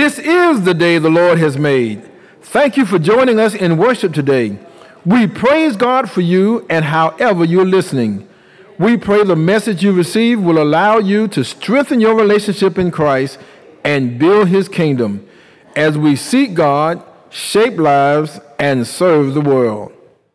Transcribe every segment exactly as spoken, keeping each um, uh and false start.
This is the day the Lord has made. Thank you for joining us in worship today. We praise God for you and however you're listening. We pray the message you receive will allow you to strengthen your relationship in Christ and build his kingdom as we seek God, shape lives, and serve the world.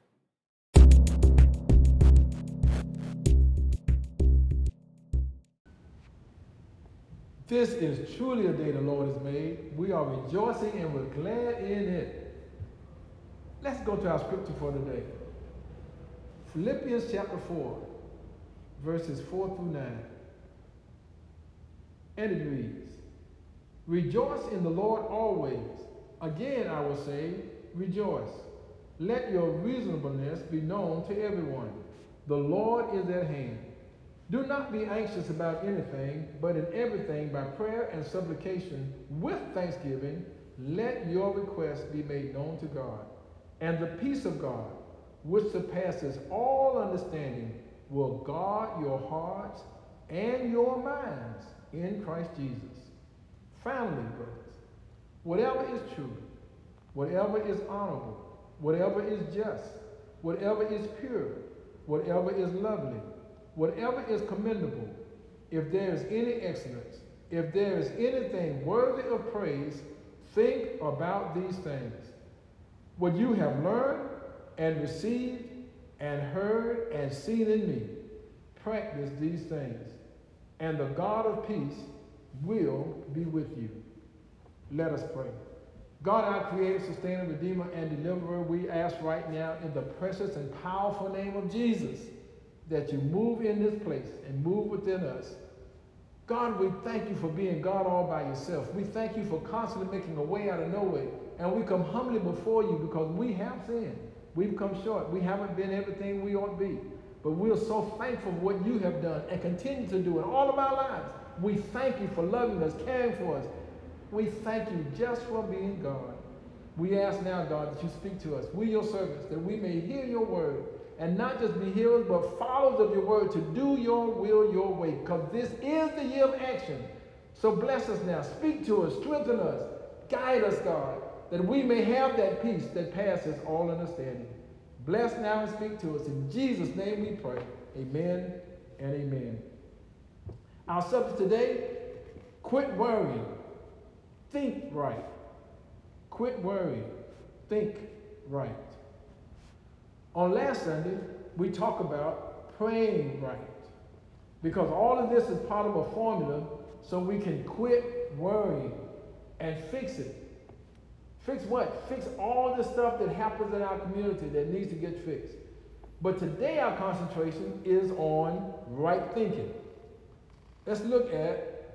This is truly a day the Lord has made. We are rejoicing and we're glad in it. Let's go to our scripture for today. Philippians chapter four, verses four through nine. And it reads, "Rejoice in the Lord always. Again I will say, rejoice. Let your reasonableness be known to everyone. The Lord is at hand. Do not be anxious about anything, but in everything by prayer and supplication with thanksgiving, let your requests be made known to God. And the peace of God, which surpasses all understanding, will guard your hearts and your minds in Christ Jesus. Finally, brothers, whatever is true, whatever is honorable, whatever is just, whatever is pure, whatever is lovely, whatever is commendable, if there is any excellence, if there is anything worthy of praise, think about these things. What you have learned and received and heard and seen in me, practice these things, and the God of peace will be with you." Let us pray. God, our creator, sustainer, redeemer, and deliverer, we ask right now in the precious and powerful name of Jesus that you move in this place and move within us. God, we thank you for being God all by yourself. We thank you for constantly making a way out of no way. And we come humbly before you because we have sinned. We've come short. We haven't been everything we ought to be. But we're so thankful for what you have done and continue to do in all of our lives. We thank you for loving us, caring for us. We thank you just for being God. We ask now, God, that you speak to us. We, your servants, that we may hear your word and not just be hearers, but followers of your word to do your will your way, because this is the year of action. So bless us now. Speak to us. Strengthen us. Guide us, God, that we may have that peace that passes all understanding. Bless now and speak to us. In Jesus' name we pray. Amen and amen. Our subject today, quit worrying. Think right. Quit worrying. Think right. On last Sunday, we talked about praying right, because all of this is part of a formula so we can quit worrying and fix it. Fix what? Fix all the stuff that happens in our community that needs to get fixed. But today our concentration is on right thinking. Let's look at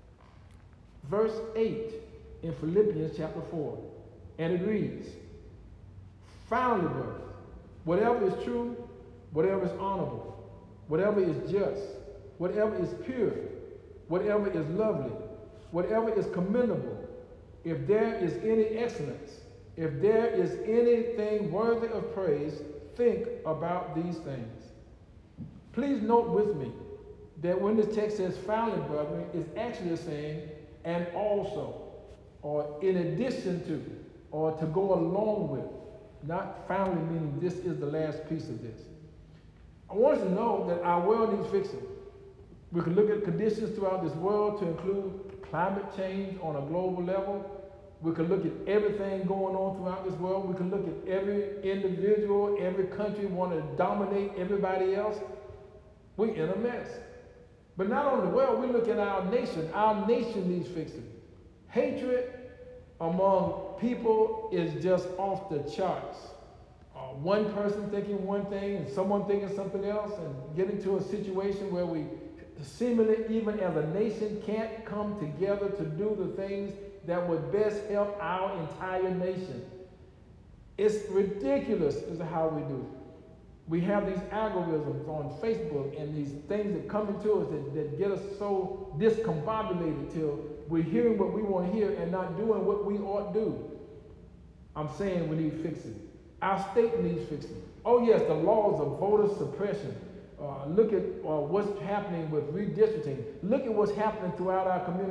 verse eight in Philippians chapter four. And it reads, "Finally, brothers, whatever is true, whatever is honorable, whatever is just, whatever is pure, whatever is lovely, whatever is commendable, if there is any excellence, if there is anything worthy of praise, think about these things." Please note with me that when this text says finally, brethren, it's actually saying and also, or in addition to, or to go along with. Not finally meaning this is the last piece of this. I want us to know that our world needs fixing. We can look at conditions throughout this world to include climate change on a global level. We can look at everything going on throughout this world. We can look at every individual, every country wanting to dominate everybody else. We're in a mess. But not only the world, we look at our nation. Our nation needs fixing. Hatred among people is just off the charts. Uh, one person thinking one thing and someone thinking something else, and get into a situation where we seemingly, even as a nation, can't come together to do the things that would best help our entire nation. It's ridiculous as to how we do it. We have these algorithms on Facebook and these things that come into us that, that get us so discombobulated till we're hearing what we want to hear and not doing what we ought to do. I'm saying we need fixing. Our state needs fixing. Oh yes, the laws of voter suppression. Uh, look at uh, what's happening with redistricting. Look at what's happening throughout our communities.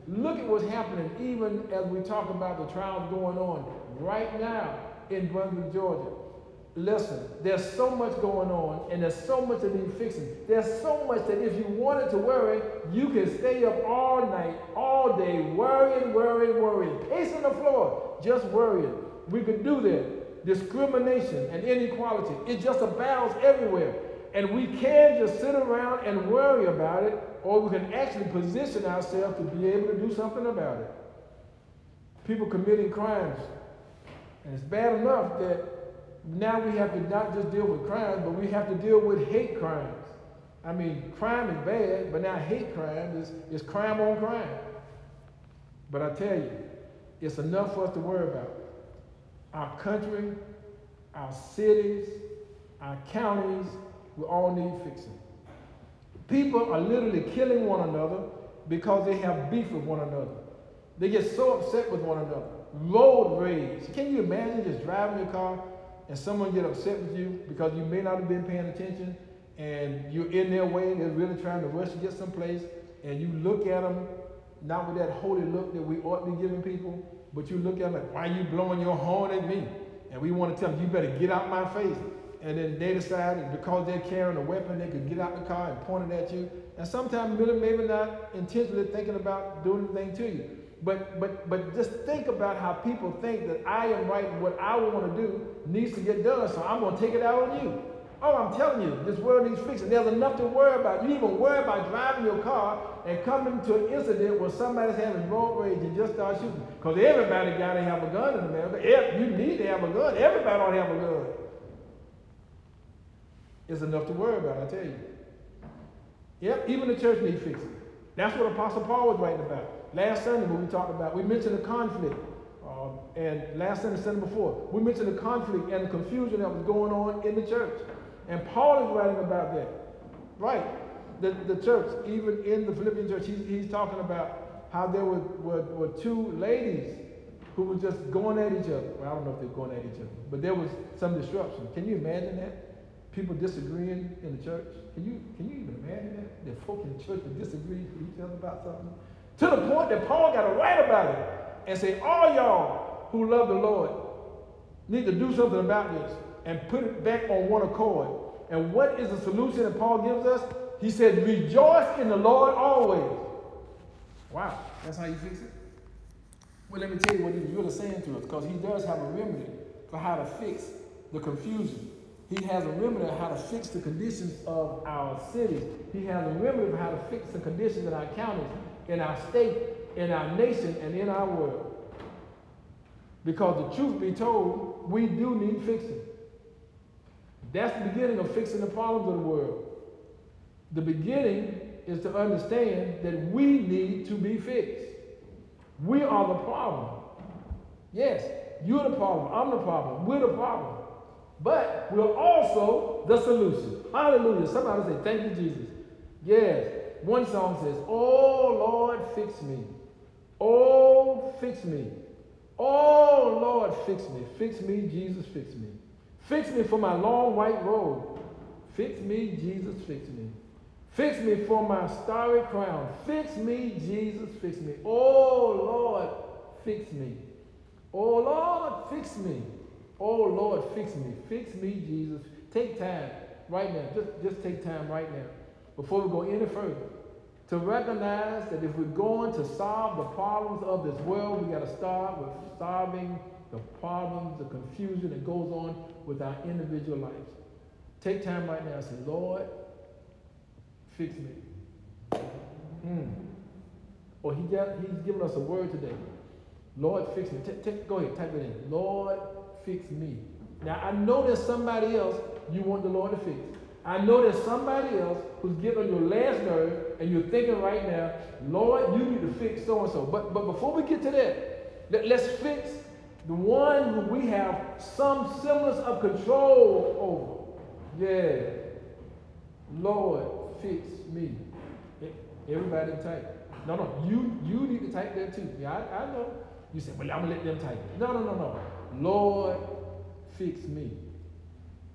Look at what's happening even as we talk about the trials going on right now in Brunswick, Georgia. Listen, there's so much going on, and there's so much that needs fixing. There's so much that if you wanted to worry, you can stay up all night, all day, worrying, worrying, worrying, pacing the floor, just worrying. We could do that. Discrimination and inequality, it just abounds everywhere. And we can just sit around and worry about it, or we can actually position ourselves to be able to do something about it. People committing crimes. And it's bad enough that now we have to not just deal with crimes, but we have to deal with hate crimes. I mean, crime is bad, but now hate crime is, is crime on crime. But I tell you, it's enough for us to worry about. Our country, our cities, our counties, we all need fixing. People are literally killing one another because they have beef with one another. They get so upset with one another. Road rage. Can you imagine just driving your car and someone get upset with you because you may not have been paying attention and you're in their way, they're really trying to rush to get someplace, and you look at them, not with that holy look that we ought to be giving people, but you look at them like, why are you blowing your horn at me? And we want to tell them, you better get out my face. And then they decide that because they're carrying a weapon, they could get out the car and point it at you. And sometimes really maybe not intentionally thinking about doing anything to you. But but but just think about how people think that I am right and what I want to do needs to get done, so I'm going to take it out on you. Oh, I'm telling you, this world needs fixing. There's enough to worry about. You even worry about driving your car and coming to an incident where somebody's having road rage and just start shooting. Because everybody got to have a gun in America. You need to have a gun. Everybody ought to have a gun. It's enough to worry about, I tell you. Yep, even the church needs fixing. That's what Apostle Paul was writing about. Last Sunday when we talked about, we mentioned the conflict. Um, and last Sunday, Sunday before, we mentioned the conflict and the confusion that was going on in the church. And Paul is writing about that. Right. The, the church, even in the Philippian church, he's, he's talking about how there were, were, were two ladies who were just going at each other. Well, I don't know if they're going at each other, but there was some disruption. Can you imagine that? People disagreeing in the church. Can you, can you even imagine that? That folk in the church would disagree with each other about something? To the point that Paul got to write about it and say, all y'all who love the Lord need to do something about this and put it back on one accord. And what is the solution that Paul gives us? He said, rejoice in the Lord always. Wow, that's how you fix it? Well, let me tell you what he's really saying to us, because he does have a remedy for how to fix the confusion. He has a remedy on how to fix the conditions of our cities. He has a remedy for how to fix the conditions in our counties, in our state, in our nation, and in our world. Because the truth be told, we do need fixing. That's the beginning of fixing the problems of the world. The beginning is to understand that we need to be fixed. We are the problem. Yes, you're the problem. I'm the problem. We're the problem. But we're also the solution. Hallelujah. Somebody say, thank you, Jesus. Yes. One song says, oh, Lord, fix me. Oh, fix me. Oh, Lord, fix me. Fix me, Jesus, fix me. Fix me for my long white robe. Fix me, Jesus, fix me. Fix me for my starry crown. Fix me, Jesus, fix me. Oh, Lord, fix me. Oh, Lord, fix me. Oh, Lord, fix me. Fix me, Jesus. Take time right now. Just, just take time right now before we go any further to recognize that if we're going to solve the problems of this world, we got to start with solving the problems, the confusion that goes on with our individual lives. Take time right now and say, Lord, fix me. Mm. Or he got, he's given us a word today. Lord, fix me. T- t- go ahead, type it in. Lord, fix me. Now, I know there's somebody else you want the Lord to fix. I know there's somebody else who's getting on your last nerve, and you're thinking right now, Lord, you need to fix so-and-so. But, but before we get to that, let, let's fix the one who we have some semblance of control over. Yeah. Lord, fix me. Everybody type. No, no, you, you need to type that too. Yeah, I, I know. You say, well, I'm going to let them type it. No, no, no, no. Lord, fix me.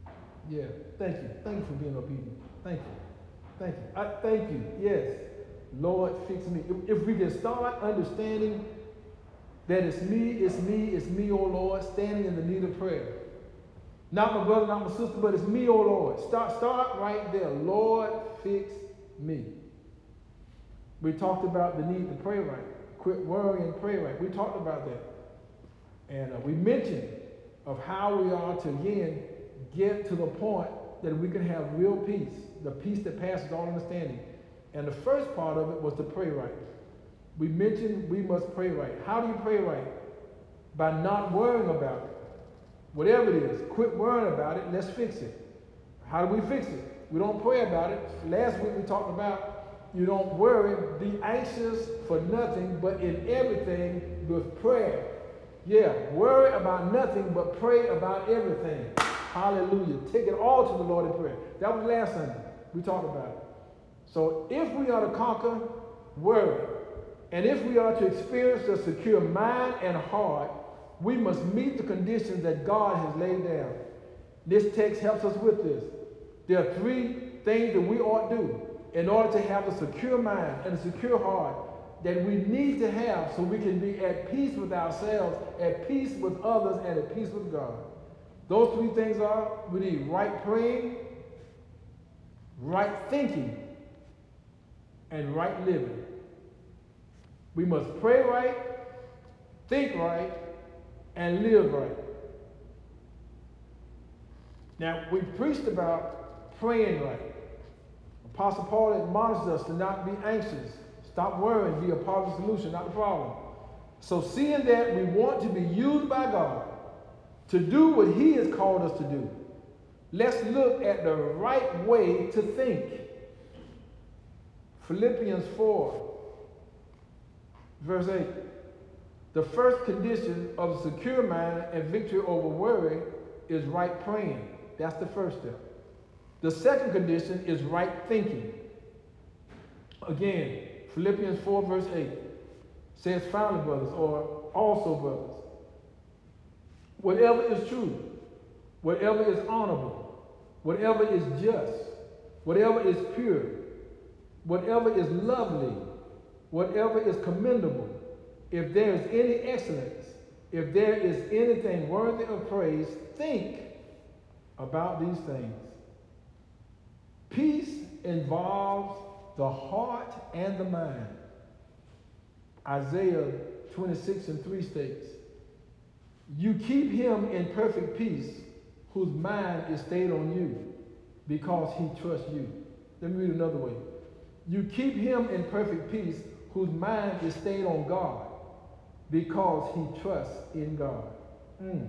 Yeah, thank you. Thank you for being obedient. Thank you. Thank you. I thank you. Yes. Lord, fix me. If, if we can start understanding that it's me, it's me, it's me, oh Lord, standing in the need of prayer. Not my brother, not my sister, but it's me, oh Lord. Start, start right there. Lord, fix me. We talked about the need to pray right. Quit worrying, pray right. We talked about that. And uh, we mentioned of how we are to, again, get to the point that we can have real peace, the peace that passes all understanding. And the first part of it was to pray right. We mentioned we must pray right. How do you pray right? By not worrying about it. Whatever it is, quit worrying about it, let's fix it. How do we fix it? We don't pray about it. Last week we talked about you don't worry, be anxious for nothing, but in everything with prayer. Yeah, worry about nothing, but pray about everything. Hallelujah. Take it all to the Lord in prayer. That was last Sunday. We talked about it. So if we are to conquer worry, and if we are to experience a secure mind and heart, we must meet the conditions that God has laid down. This text helps us with this. There are three things that we ought to do in order to have a secure mind and a secure heart that we need to have so we can be at peace with ourselves, at peace with others, and at peace with God. Those three things are, we need right praying, right thinking, and right living. We must pray right, think right, and live right. Now, we preached about praying right. Apostle Paul admonishes us to not be anxious. Stop worrying, be a part of the solution, not the problem. So seeing that we want to be used by God to do what he has called us to do, let's look at the right way to think. Philippians four, verse eight. The first condition of a secure mind and victory over worry is right praying. That's the first step. The second condition is right thinking. Again, Philippians four verse eight says, finally, brothers, or also, brothers, whatever is true, whatever is honorable, whatever is just, whatever is pure, whatever is lovely, whatever is commendable, if there is any excellence, if there is anything worthy of praise, think about these things. Peace involves the heart and the mind. Isaiah twenty-six and three states, you keep him in perfect peace whose mind is stayed on you because he trusts you. Let me read another way. You keep him in perfect peace whose mind is stayed on God because he trusts in God. Mm.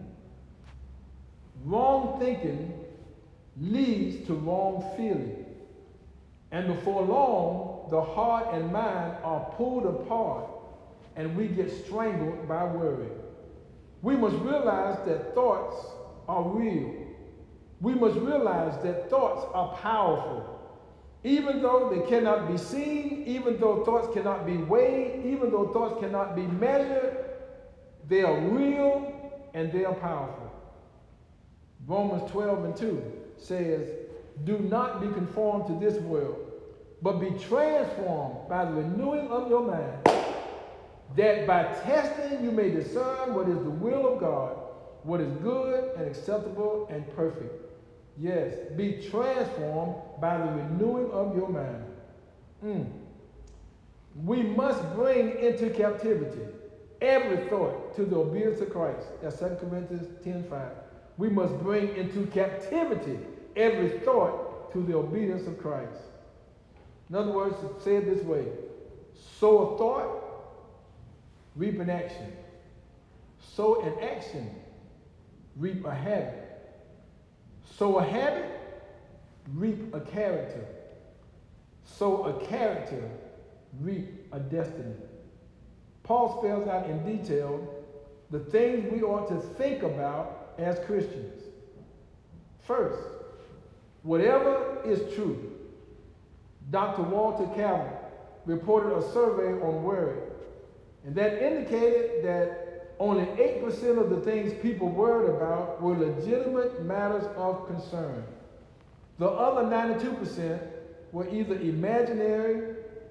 Wrong thinking leads to wrong feeling. And before long, the heart and mind are pulled apart and we get strangled by worry. We must realize that thoughts are real. We must realize that thoughts are powerful. Even though they cannot be seen, even though thoughts cannot be weighed, even though thoughts cannot be measured, they are real and they are powerful. Romans twelve and two says, do not be conformed to this world, but be transformed by the renewing of your mind, that by testing you may discern what is the will of God, what is good and acceptable and perfect. Yes, be transformed by the renewing of your mind. Mm. We must bring into captivity every thought to the obedience of Christ. That's Second Corinthians ten five. We must bring into captivity every thought to the obedience of Christ. In other words, say it this way. Sow a thought, reap an action. Sow an action, reap a habit. Sow a habit, reap a character. Sow a character, reap a destiny. Paul spells out in detail the things we ought to think about as Christians. First, whatever is true. Doctor Walter Calvin reported a survey on worry, and that indicated that only eight percent of the things people worried about were legitimate matters of concern. The other ninety-two percent were either imaginary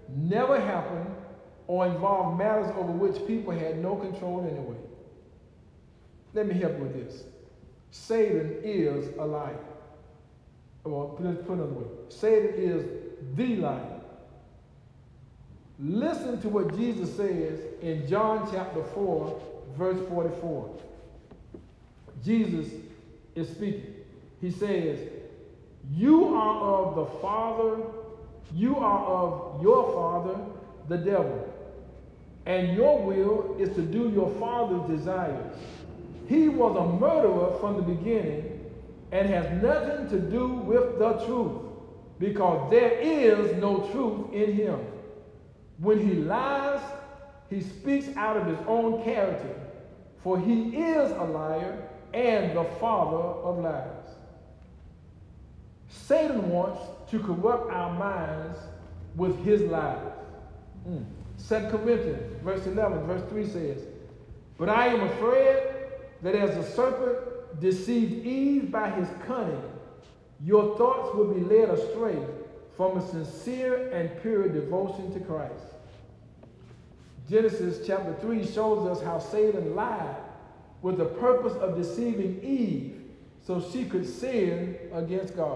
never happened or involved matters over which people had no control anyway. Let me help you with this. Satan is a liar. Well, let's put it another way. Satan is the liar. Listen to what Jesus says in John chapter four, verse forty-four. Jesus is speaking. He says, you are of the father, you are of your father, the devil, and your will is to do your father's desires. He was a murderer from the beginning and has nothing to do with the truth, because there is no truth in him. When he lies, he speaks out of his own character, for he is a liar and the father of lies. Satan wants to corrupt our minds with his lies. Mm. Second Corinthians, verse eleven, verse three says, but I am afraid that as the serpent deceived Eve by his cunning, your thoughts will be led astray from a sincere and pure devotion to Christ. Genesis chapter three shows us how Satan lied with the purpose of deceiving Eve so she could sin against God.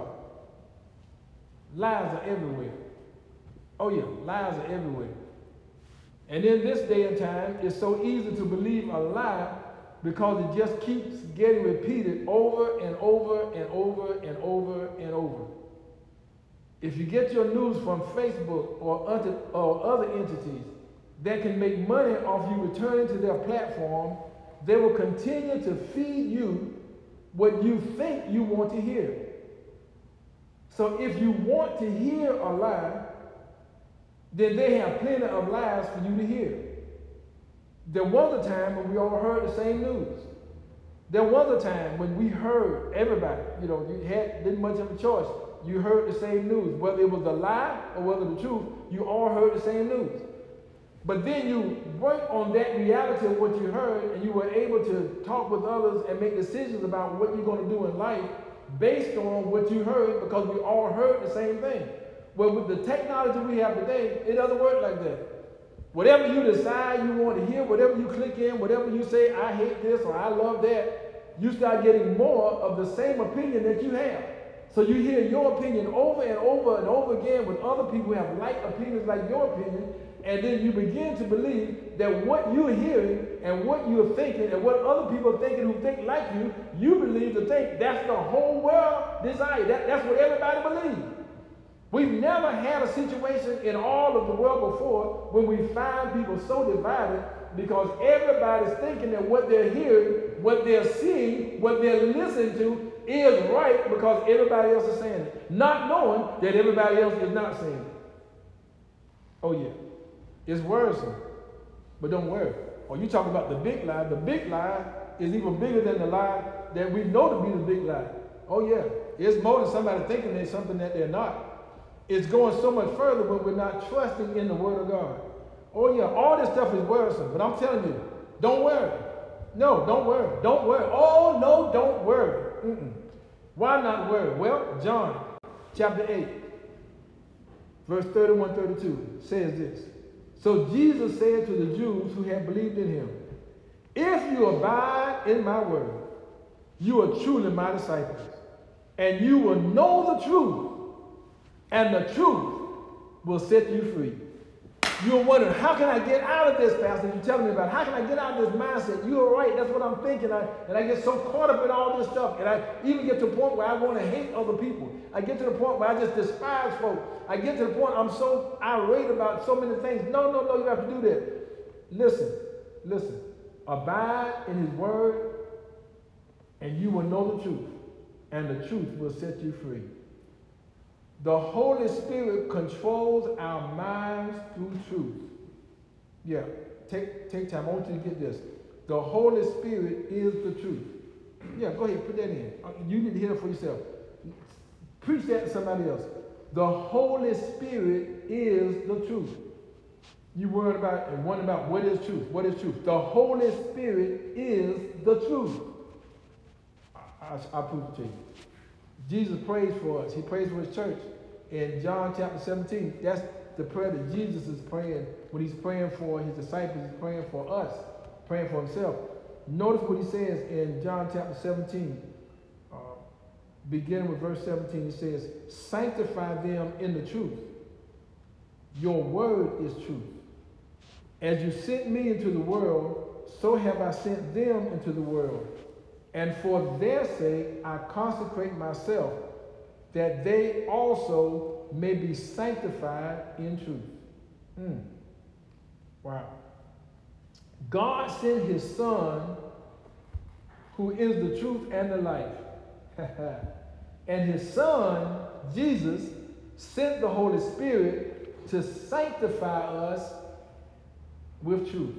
Lies are everywhere. Oh yeah, lies are everywhere. And in this day and time, it's so easy to believe a lie because it just keeps getting repeated over and over and over and over and over. If you get your news from Facebook or other, or other entities that can make money off you returning to their platform, they will continue to feed you what you think you want to hear. So if you want to hear a lie, then they have plenty of lies for you to hear. There was a time when we all heard the same news. There was a time when we heard everybody, you know, you had didn't much of a choice. You heard the same news. Whether it was a lie or whether the truth, you all heard the same news. But then you worked on that reality of what you heard, and you were able to talk with others and make decisions about what you're going to do in life based on what you heard, because we all heard the same thing. Well, with the technology we have today, it doesn't work like that. Whatever you decide you want to hear, whatever you click in, whatever you say, I hate this or I love that, you start getting more of the same opinion that you have. So you hear your opinion over and over and over again with other people who have like opinions like your opinion, and then you begin to believe that what you're hearing and what you're thinking and what other people are thinking who think like you, you believe to think that's the whole world desire. That, that's what everybody believes. We've never had a situation in all of the world before when we find people so divided because everybody's thinking that what they're hearing, what they're seeing, what they're listening to is right because everybody else is saying it, not knowing that everybody else is not saying it. Oh yeah, it's worrisome, but don't worry. Oh, you talk about the big lie. The big lie is even bigger than the lie that we know to be the big lie. Oh yeah, it's more than somebody thinking they're something that they're not. It's going so much further when we're not trusting in the Word of God. Oh yeah, all this stuff is worrisome, but I'm telling you, don't worry. No, don't worry. Don't worry. Oh no, don't worry. Mm-mm. Why not worry? Well, John chapter eight, verse thirty-one, thirty-two says this. So Jesus said to the Jews who had believed in him, if you abide in my word, you are truly my disciples, and you will know the truth, and the truth will set you free. You're wondering, how can I get out of this, Pastor? You're telling me about, how can I get out of this mindset? You're right, that's what I'm thinking. I, and I get so caught up in all this stuff. And I even get to the point where I want to hate other people. I get to the point where I just despise folk. I get to the point I'm so irate about so many things. No, no, no, you have to do that. Listen, listen. Abide in his word, and you will know the truth. And the truth will set you free. The Holy Spirit controls our minds through truth. Yeah, take, take time. I want you to get this. The Holy Spirit is the truth. Yeah, go ahead, put that in. You need to hear it for yourself. Preach that to somebody else. The Holy Spirit is the truth. You worried about and wondering about what is truth? What is truth? The Holy Spirit is the truth. I, I, I'll prove it to you. Jesus prays for us. He prays for his church in John chapter seventeen. That's the prayer that Jesus is praying when he's praying for his disciples, he's praying for us, praying for himself. Notice what he says in John chapter seventeen, uh, beginning with verse seventeen. He says, sanctify them in the truth. Your word is truth. As you sent me into the world, so have I sent them into the world. And for their sake I consecrate myself, that they also may be sanctified in truth. Mm. Wow. God sent his Son, who is the truth and the life. And his Son, Jesus, sent the Holy Spirit to sanctify us with truth.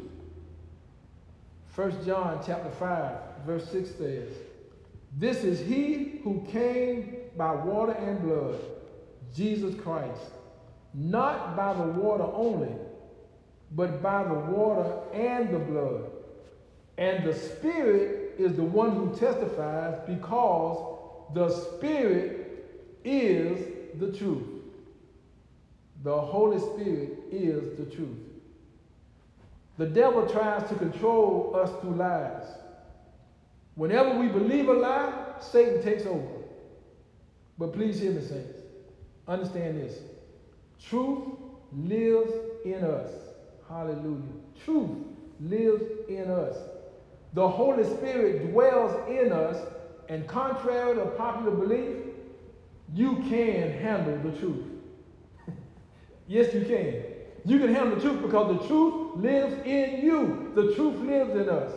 First John chapter five, verse six says, this is he who came by water and blood, Jesus Christ, not by the water only, but by the water and the blood. And the Spirit is the one who testifies, because the Spirit is the truth. The Holy Spirit is the truth. The devil tries to control us through lies. Whenever we believe a lie, Satan takes over. But please hear me, saints. Understand this. Truth lives in us. Hallelujah. Truth lives in us. The Holy Spirit dwells in us, and contrary to popular belief, you can handle the truth. Yes, you can. You can handle the truth because the truth lives in you. The truth lives in us.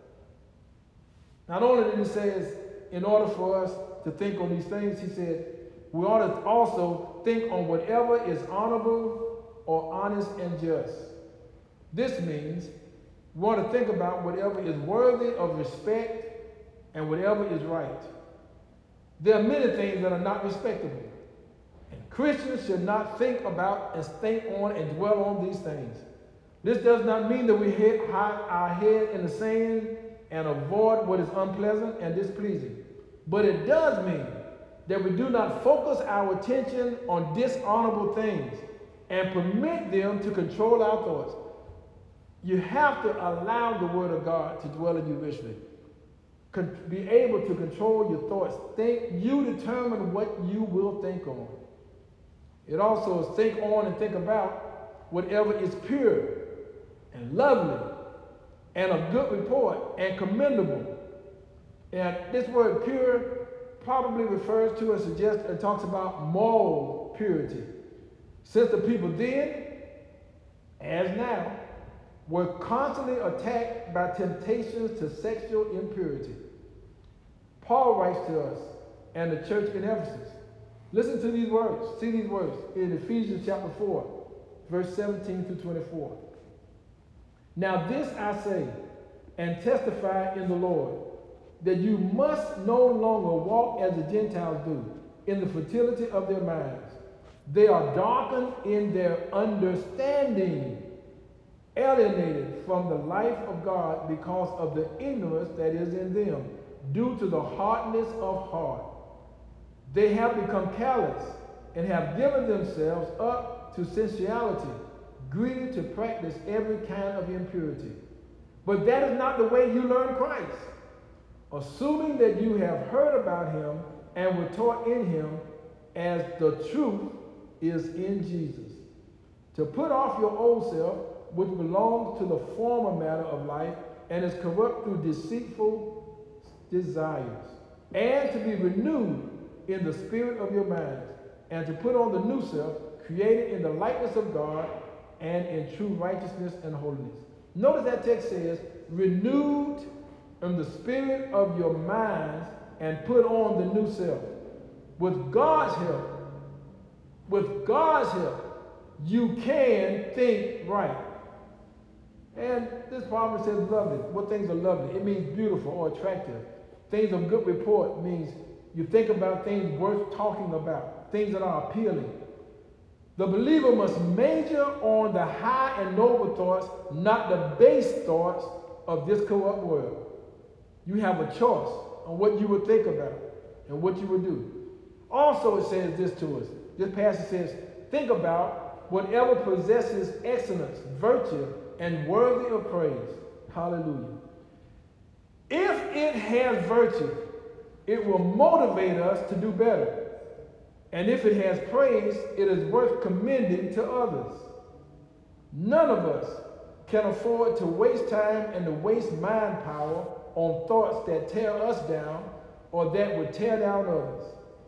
Not only did he say, in order for us to think on these things, he said, we ought to also think on whatever is honorable or honest and just. This means we want to think about whatever is worthy of respect and whatever is right. There are many things that are not respectable. And Christians should not think about and think on and dwell on these things. This does not mean that we hide our head in the sand and avoid what is unpleasant and displeasing. But it does mean that we do not focus our attention on dishonorable things and permit them to control our thoughts. You have to allow the Word of God to dwell in you richly. Con- be able to control your thoughts. Think, you determine what you will think on. It also is think on and think about whatever is pure and lovely and of good report and commendable. And this word pure probably refers to and suggests and talks about moral purity. Since the people then, as now, were constantly attacked by temptations to sexual impurity. Paul writes to us and the church in Ephesus. Listen to these words. See these words in Ephesians chapter four, verse seventeen through twenty-four. Now this I say and testify in the Lord, that you must no longer walk as the Gentiles do, in the fertility of their minds. They are darkened in their understanding, alienated from the life of God because of the ignorance that is in them, due to the hardness of heart. They have become callous and have given themselves up to sensuality, greedy to practice every kind of impurity. But that is not the way you learn Christ, assuming that you have heard about him and were taught in him, as the truth is in Jesus. To put off your old self, which belongs to the former matter of life and is corrupt through deceitful desires, and to be renewed in the spirit of your minds, and to put on the new self, created in the likeness of God and in true righteousness and holiness. Notice that text says, renewed in the spirit of your minds and put on the new self. With God's help, with God's help, you can think right. And this proverb says lovely. What things are lovely? It means beautiful or attractive. Things of good report means you think about things worth talking about, things that are appealing. The believer must major on the high and noble thoughts, not the base thoughts of this corrupt world. You have a choice on what you would think about and what you would do. Also, it says this to us. This passage says, think about whatever possesses excellence, virtue, and worthy of praise. Hallelujah. If it has virtue, it will motivate us to do better. And if it has praise, it is worth commending to others. None of us can afford to waste time and to waste mind power on thoughts that tear us down or that would tear down others.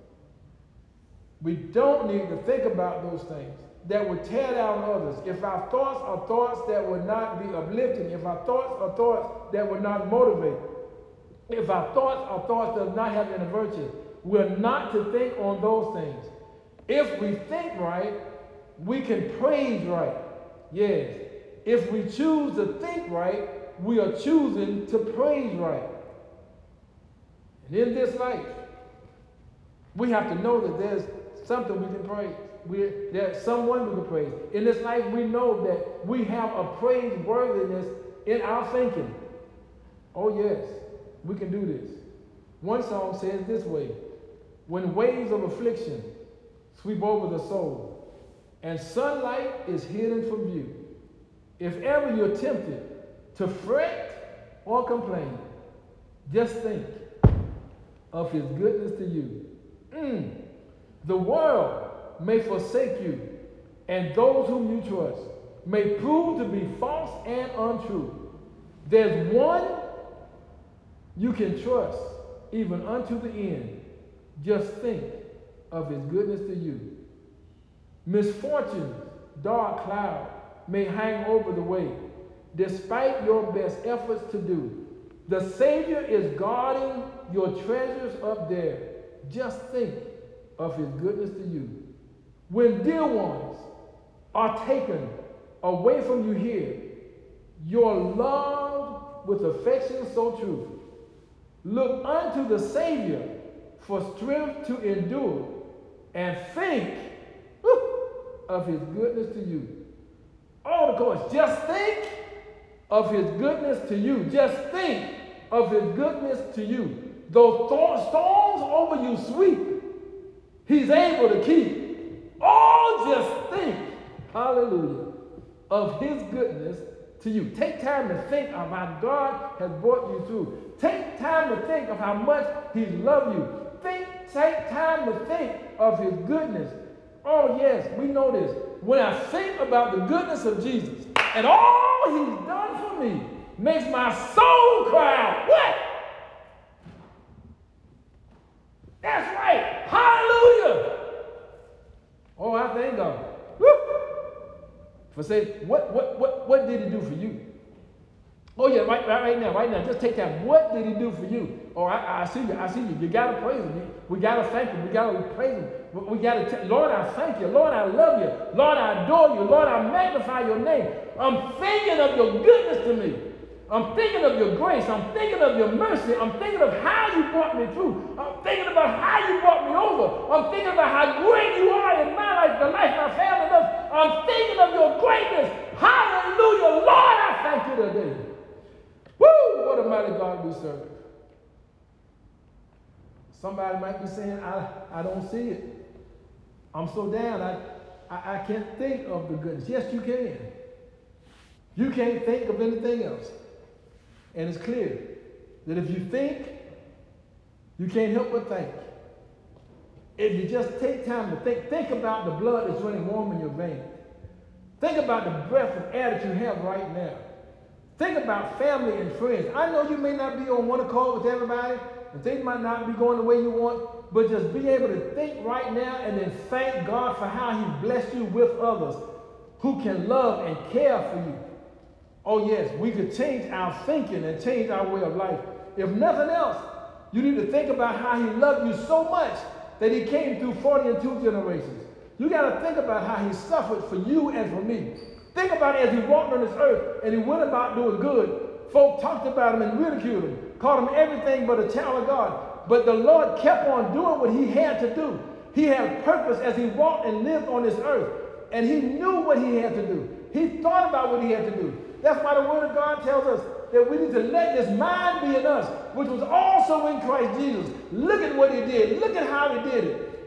We don't need to think about those things that would tear down others. If our thoughts are thoughts that would not be uplifting, if our thoughts are thoughts that would not motivate, if our thoughts are thoughts that do not have any virtue, we're not to think on those things. If we think right, we can praise right. Yes. If we choose to think right, we are choosing to praise right. And in this life, we have to know that there's something we can praise. We, there's someone we can praise. In this life, we know that we have a praiseworthiness in our thinking. Oh yes, we can do this. One song says this way: when waves of affliction sweep over the soul, and sunlight is hidden from view, if ever you're tempted to fret or complain, just think of his goodness to you. Mm. The world may forsake you, and those whom you trust may prove to be false and untrue. There's one you can trust, even unto the end. Just think of his goodness to you. Misfortune's dark cloud may hang over the way, despite your best efforts to do. The Savior is guarding your treasures up there. Just think of his goodness to you. When dear ones are taken away from you here, you're loved with affection so true. Look unto the Savior for strength to endure, and think whew, of his goodness to you. All the chorus, just think of his goodness to you. Just think of his goodness to you. Though storms over you sweep, he's able to keep. Oh, just think, hallelujah, of his goodness to you. Take time to think of how God has brought you through. Take time to think of how much he's loved you. Think, take time to think of his goodness. Oh, yes, we know this. When I think about the goodness of Jesus and all he's done for me, makes my soul cry out. What? That's right. Hallelujah. Oh, I thank God. Woo. For saying, what, what, what, what did he do for you? Oh yeah, right, right, right now, right now. Just take time. What did he do for you? Oh, I, I see you. I see you. You gotta praise him. We gotta thank him. We gotta praise him. We, we gotta tell, Lord, I thank you. Lord, I love you. Lord, I adore you. Lord, I magnify your name. I'm thinking of your goodness to me. I'm thinking of your grace. I'm thinking of your mercy. I'm thinking of how you brought me through. I'm thinking about how you brought me over. I'm thinking about how great you are in my life, the life my family lives. I'm thinking of your greatness. Hallelujah. Lord, I thank you today. Woo! What a mighty God we serve. Somebody might be saying, I, I don't see it. I'm so down. I, I, I can't think of the goodness. Yes, you can. You can't think of anything else. And it's clear that if you think, you can't help but think. If you just take time to think, think about the blood that's running warm in your veins. Think about the breath of air that you have right now. Think about family and friends. I know you may not be on one accord with everybody, and things might not be going the way you want, but just be able to think right now and then thank God for how he blessed you with others who can love and care for you. Oh yes, we could change our thinking and change our way of life. If nothing else, you need to think about how he loved you so much that he came through forty and two generations. You got to think about how he suffered for you and for me. Think about it as he walked on this earth and he went about doing good. Folk talked about him and ridiculed him, called him everything but a child of God. But the Lord kept on doing what he had to do. He had purpose as he walked and lived on this earth. And he knew what he had to do. He thought about what he had to do. That's why the Word of God tells us that we need to let this mind be in us, which was also in Christ Jesus. Look at what he did. Look at how he did it.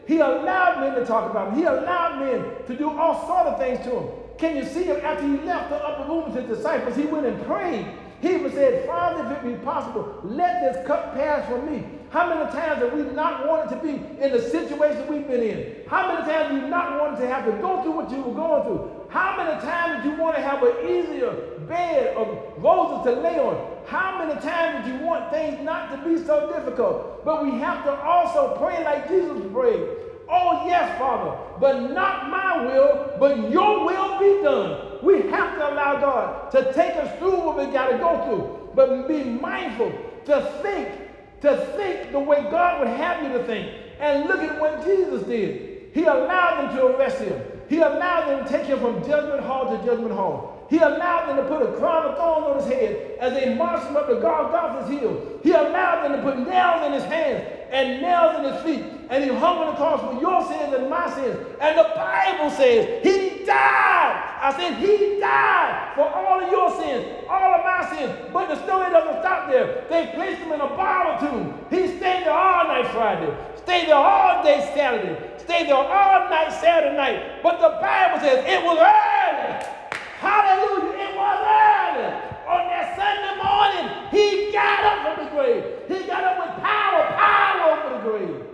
He allowed men to talk about him. He allowed men to do all sorts of things to him. Can you see him after he left the upper room with his disciples? He went and prayed. He even said, Father, if it be possible, let this cup pass from me. How many times have we not wanted to be in the situation we've been in? How many times have you not wanted to have to go through what you were going through? How many times did you want to have an easier bed of roses to lay on? How many times did you want things not to be so difficult? But we have to also pray like Jesus prayed. Oh, yes, Father, but not my will, but your will be done. We have to allow God to take us through what we got to go through, but be mindful to think, to think the way God would have you to think. And look at what Jesus did. He allowed them to arrest him. He allowed them to take him from judgment hall to judgment hall. He allowed them to put a crown of thorns on his head as they marched him up to Golgotha's hill. He allowed them to put nails in his hands and nails in his feet. And he hung on the cross for your sins and my sins. And the Bible says he died. I said he died for all of your sins, all of my sins. But the story doesn't stop there. They placed him in a borrowed tomb. He stayed there all night Friday. Stayed there all day Saturday. Stayed there all night Saturday night. But the Bible says it was early. Hallelujah. It was early. On that Sunday morning, he got up from the grave. He got up with power, power over the grave.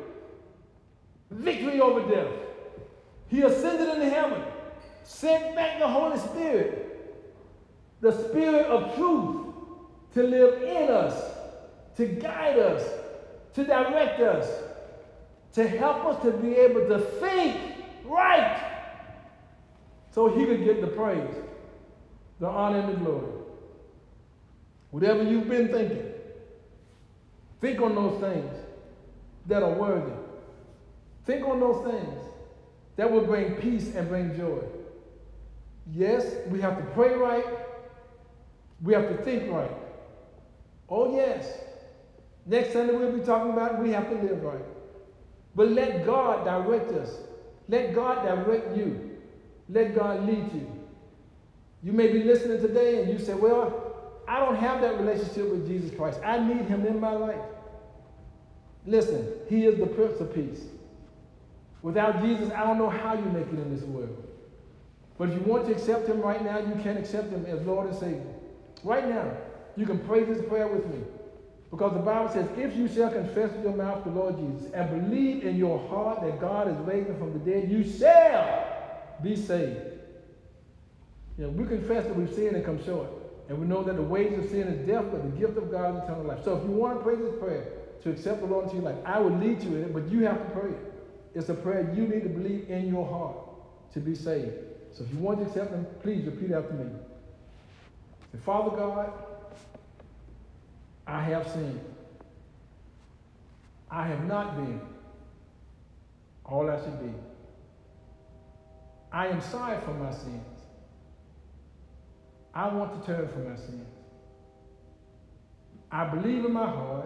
Victory over death. He ascended into heaven. Sent back the Holy Spirit. The Spirit of truth to live in us. To guide us. To direct us. To help us to be able to think right. So he could get the praise, the honor, and the glory. Whatever you've been thinking, think on those things that are worthy. Think on those things that will bring peace and bring joy. Yes, we have to pray right. We have to think right. Oh, yes. Next Sunday we'll be talking about we have to live right. But let God direct us. Let God direct you. Let God lead you. You may be listening today and you say, well, I don't have that relationship with Jesus Christ. I need him in my life. Listen, he is the Prince of Peace. Without Jesus, I don't know how you make it in this world. But if you want to accept him right now, you can accept him as Lord and Savior. Right now, you can pray this prayer with me. Because the Bible says, if you shall confess with your mouth the Lord Jesus and believe in your heart that God is raised him from the dead, you shall be saved. You know, we confess that we've sinned and come short. And we know that the wages of sin is death, but the gift of God is eternal life. So if you want to pray this prayer to accept the Lord into your life, I will lead you in it, but you have to pray it. It's a prayer you need to believe in your heart to be saved. So if you want to accept him, please repeat after me. Say, Father God, I have sinned. I have not been all I should be. I am sorry for my sins. I want to turn from my sins. I believe in my heart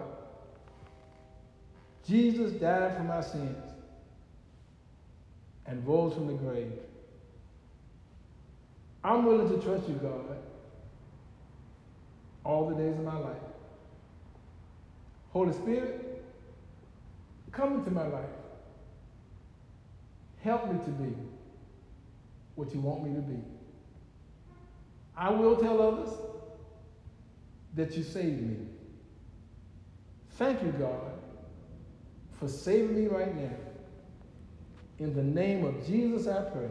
Jesus died for my sins and rose from the grave. I'm willing to trust you, God, all the days of my life. Holy Spirit, come into my life. Help me to be what you want me to be. I will tell others that you saved me. Thank you, God, for saving me right now. In the name of Jesus, I pray.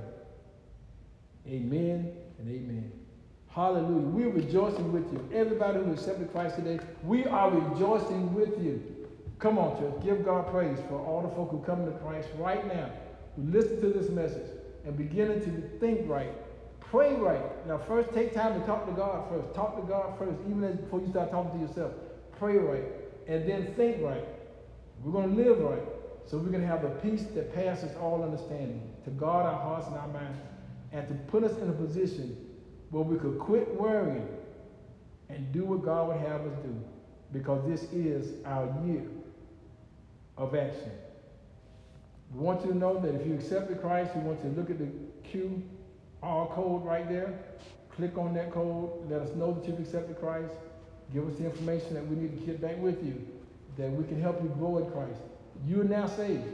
Amen and amen. Hallelujah. We're rejoicing with you. Everybody who accepted Christ today, we are rejoicing with you. Come on, church. Give God praise for all the folk who come to Christ right now, who listen to this message and beginning to think right. Pray right. Now, first take time to talk to God first. Talk to God first, even as before you start talking to yourself. Pray right. And then think right. We're going to live right. So we're going to have the peace that passes all understanding, to guard our hearts and our minds, and to put us in a position where we could quit worrying and do what God would have us do, because this is our year of action. We want you to know that if you accepted Christ, we want you to look at the Q R code right there. Click on that code. Let us know that you've accepted Christ. Give us the information that we need to get back with you, that we can help you grow in Christ. You are now saved.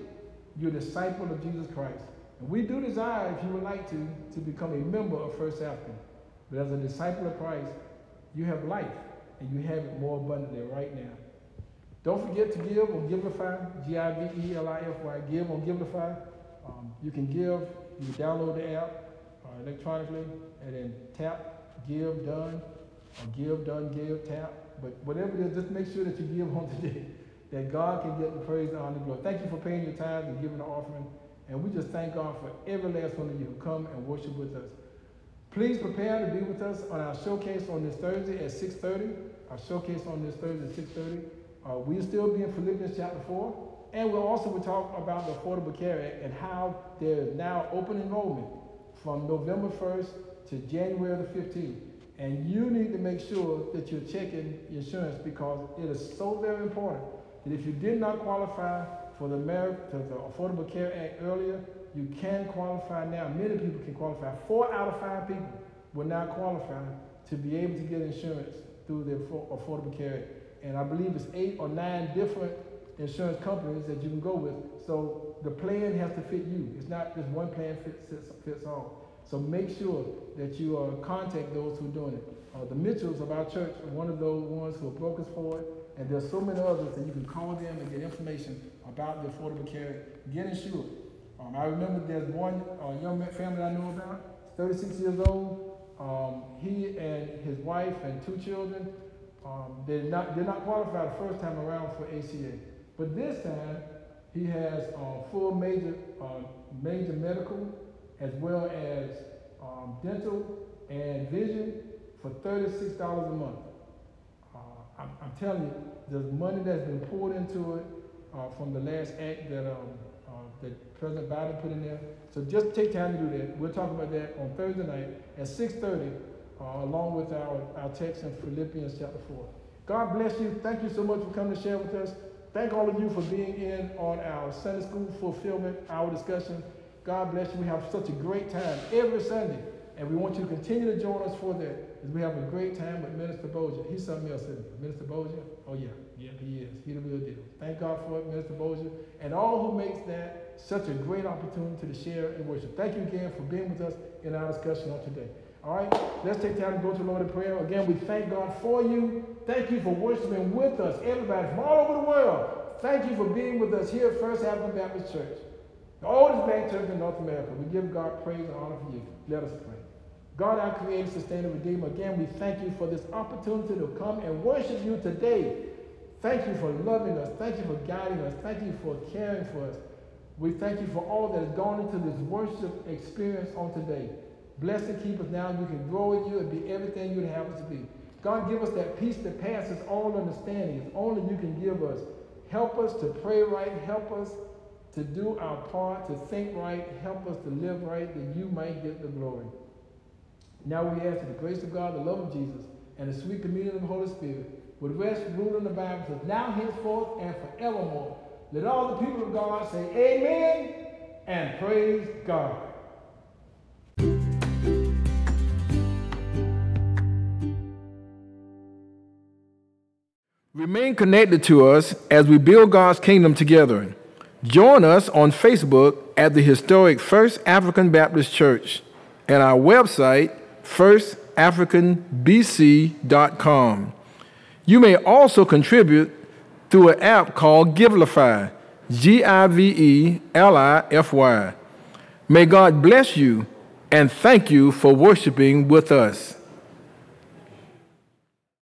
You're a disciple of Jesus Christ. And we do desire, if you would like to, to become a member of First African. But as a disciple of Christ, you have life, and you have it more abundantly right now. Don't forget to give on Givelify, G I V E L I F Y, give on Givelify. Um, you can give, you can download the app uh, electronically, and then tap, give, done, or give, done, give, tap. But whatever it is, just make sure that you give on today, that God can get the praise, the honor, and glory. Thank you for paying your tithes and giving the offering. And we just thank God for every last one of you who come and worship with us. Please prepare to be with us on our showcase on this Thursday at six thirty. Our showcase on this Thursday at six thirty. Uh, we'll still be in Philippians chapter four. And we'll also be talking about the Affordable Care Act and how there is now open enrollment from November first to January the fifteenth. And you need to make sure that you're checking your insurance, because it is so very important that if you did not qualify for the, Ameri- to the Affordable Care Act earlier, you can qualify now. Many people can qualify. Four out of five people will now qualify to be able to get insurance through the Affordable Care Act. And I believe it's eight or nine different insurance companies that you can go with. So the plan has to fit you. It's not just one plan fits, fits all. So make sure that you uh, contact those who are doing it. Uh, the Mitchells of our church are one of those ones who are brokers for it. And there's so many others that you can call them and get information about the Affordable Care Act. Get insured. Um, I remember there's one uh, young family I know about, thirty-six years old. Um, he and his wife and two children, um, they did not, did not qualify the first time around for A C A. But this time, he has uh, full major, uh, major medical, as well as um, dental and vision for thirty-six dollars a month. Uh, I'm, I'm telling you, there's money that's been poured into it uh, from the last act that um, uh, that President Biden put in there. So just take time to do that. We'll talk about that on Thursday night at six thirty, uh, along with our, our text in Philippians chapter four. God bless you. Thank you so much for coming to share with us. Thank all of you for being in on our Sunday School Fulfillment Hour discussion. God bless you. We have such a great time every Sunday, and we want you to continue to join us for that, as we have a great time with Minister Bozier. He's something else, isn't he? Minister Bozier? Oh, yeah. Yeah, he is. He's the real deal. Thank God for it, Minister Bozier, and all who makes that such a great opportunity to share and worship. Thank you again for being with us in our discussion on today. All right, let's take time to go to the Lord in prayer. Again, we thank God for you. Thank you for worshiping with us, everybody from all over the world. Thank you for being with us here at First African Baptist Church, the oldest black church in North America. We give God praise and honor for you. Let us pray. God, our Creator, Sustainer, Redeemer, again, we thank you for this opportunity to come and worship you today. Thank you for loving us. Thank you for guiding us. Thank you for caring for us. We thank you for all that has gone into this worship experience on today. Bless and keep us now. We can grow in you and be everything you'd have us to be. God, give us that peace that passes all understanding. It's only you can give us. Help us to pray right. Help us to do our part, to think right. Help us to live right, that you might get the glory. Now we ask that the grace of God, the love of Jesus, and the sweet communion of the Holy Spirit would rest, rule in the Bible, says, now, henceforth, and forevermore. Let all the people of God say amen and praise God. Remain connected to us as we build God's kingdom together. Join us on Facebook at the historic First African Baptist Church and our website, first african b c dot com. You may also contribute through an app called Givelify, G I V E L I F Y. May God bless you, and thank you for worshiping with us.